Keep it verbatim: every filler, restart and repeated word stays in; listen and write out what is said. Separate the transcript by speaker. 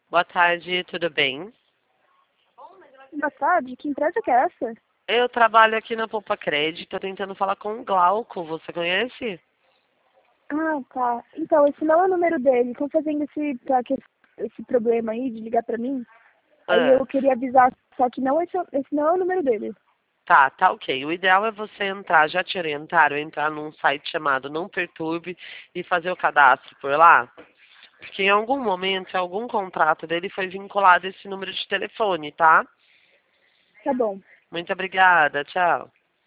Speaker 1: Boa tarde, tudo bem?
Speaker 2: Boa tarde, que empresa que é essa?
Speaker 1: Eu trabalho aqui na Poupa Crédito, tô tentando falar com o Glauco, você conhece?
Speaker 2: Ah, tá. Então, esse não é o número dele. Estão fazendo esse, tá, que- esse problema aí de ligar pra mim. Aí
Speaker 1: Ah,
Speaker 2: eu queria avisar, só que não, esse, é- esse não é o número dele.
Speaker 1: tá, tá ok. O ideal é você entrar, já te orientaram, entrar num site chamado Não Perturbe e fazer o cadastro por lá. Porque em algum momento, em algum contrato dele foi vinculado esse número de telefone, tá?
Speaker 2: Tá bom.
Speaker 1: Muito obrigada, tchau.